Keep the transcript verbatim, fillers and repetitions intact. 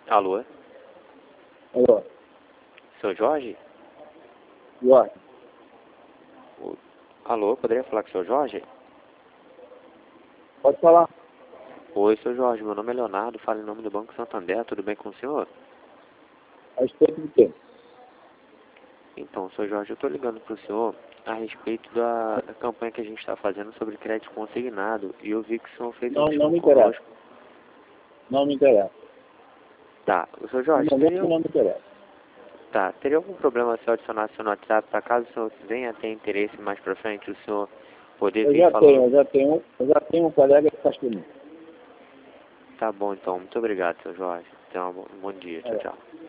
Alô? Alô? Seu Jorge? Jorge. O- Alô, poderia falar com o seu Jorge? Pode falar. Oi, seu Jorge, meu nome é Leonardo, falo em nome do Banco Santander, tudo bem com o senhor? A respeito do quê? Então, seu Jorge, eu estou ligando para o senhor a respeito da, da campanha que a gente está fazendo sobre crédito consignado e eu vi que o senhor fez um Não, não estudo me interessa. conosco. Não me interessa. Tá, o seu No Jorge, momento teria, não me interessa. tá, teria algum problema se eu adicionasse o seu no WhatsApp para caso o senhor venha ter interesse mais para frente, o senhor poder Eu vir já falando? tenho, eu já tenho, eu já tenho um colega que faz por mim. Tá bom, então, muito obrigado, seu Jorge. Tenha um bom um bom dia, tchau, É. tchau.